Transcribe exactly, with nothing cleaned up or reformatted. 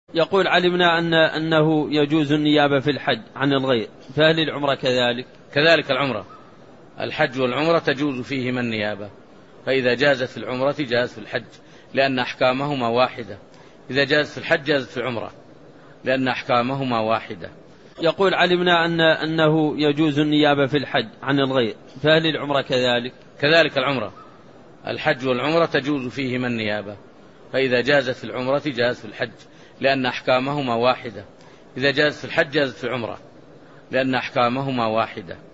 يقول علمنا أن أنه يجوز النيابة في الحج عن الغير، فهل العمرة كذلك؟ كذلك العمرة، الحج والعمرة تجوز فيهما النيابة، فإذا جازت في العمرة جاز في الحج لأن أحكامهما واحدة، إذا جاز في الحج جاز في العمرة لأن أحكامهما واحدة. يقول علمنا أن أنه يجوز النيابة في الحج عن الغير، فهل العمرة كذلك؟ كذلك العمرة، الحج والعمرة تجوز فيهما النيابة، فإذا جازت في العمرة جاز في الحج لأن أحكامهما واحدة، إذا جاز في الحج جاز في العمرة لأن أحكامهما واحدة.